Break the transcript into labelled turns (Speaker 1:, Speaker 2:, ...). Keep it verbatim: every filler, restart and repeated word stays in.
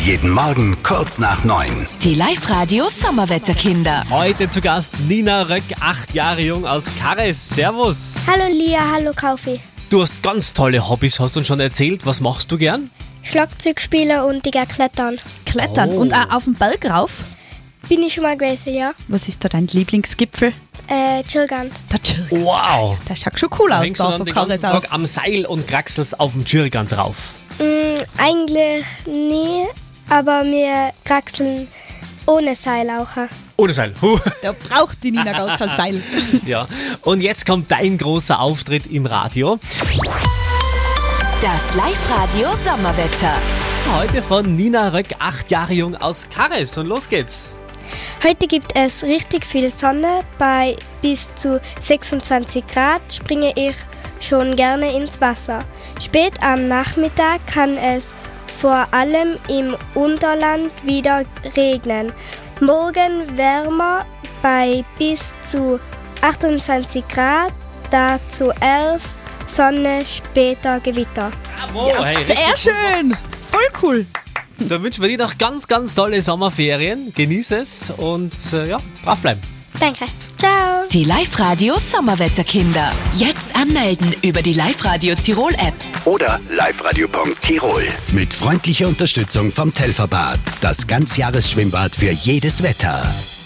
Speaker 1: Jeden Morgen kurz nach neun.
Speaker 2: Die Live-Radio Sommerwetterkinder.
Speaker 3: Heute zu Gast Nina Röck, acht Jahre jung aus Karres. Servus.
Speaker 4: Hallo Lia, hallo Kaufi.
Speaker 3: Du hast ganz tolle Hobbys, hast du uns schon erzählt. Was machst du gern?
Speaker 4: Schlagzeug spielen und ich gehe klettern.
Speaker 5: Klettern
Speaker 3: Oh.
Speaker 5: und auch auf den Berg rauf.
Speaker 4: Bin ich schon mal gewesen, ja?
Speaker 5: Was ist da dein Lieblingsgipfel?
Speaker 4: Äh, Tschirgand.
Speaker 5: Der Tschirg.
Speaker 3: Wow.
Speaker 5: Der schaut schon cool aus
Speaker 3: Hängst du
Speaker 5: da
Speaker 3: dann
Speaker 5: von
Speaker 3: den ganzen
Speaker 5: Karres aus.
Speaker 3: Tag am Seil und kraxelst auf dem Tschirgand drauf?
Speaker 4: Mm, eigentlich nie, aber wir kraxeln ohne Seil auch.
Speaker 3: Ohne Seil. Huh.
Speaker 5: Da braucht die Nina gar kein Seil.
Speaker 3: Ja. Und jetzt kommt dein großer Auftritt im Radio.
Speaker 2: Das Live-Radio Sommerwetter.
Speaker 3: Heute von Nina Röck, acht Jahre jung aus Karres. Und los geht's.
Speaker 4: Heute gibt es richtig viel Sonne. Bei bis zu sechsundzwanzig Grad springe ich schon gerne ins Wasser. Spät am Nachmittag kann es vor allem im Unterland wieder regnen. Morgen wärmer bei bis zu achtundzwanzig Grad. Da zuerst Sonne, später Gewitter.
Speaker 3: Bravo.
Speaker 5: Ja,
Speaker 3: Hey,
Speaker 5: sehr
Speaker 3: richtig
Speaker 5: schön. Voll cool.
Speaker 3: Dann wünschen wir dir noch ganz, ganz tolle Sommerferien. Genieß es und äh, ja, brav bleiben.
Speaker 4: Danke. Ciao.
Speaker 2: Die Live-Radio Sommerwetterkinder. Jetzt anmelden über die Live-Radio Tirol App.
Speaker 1: Oder liveradio punkt tirol. Mit freundlicher Unterstützung vom Telferbad. Das Ganzjahresschwimmbad für jedes Wetter.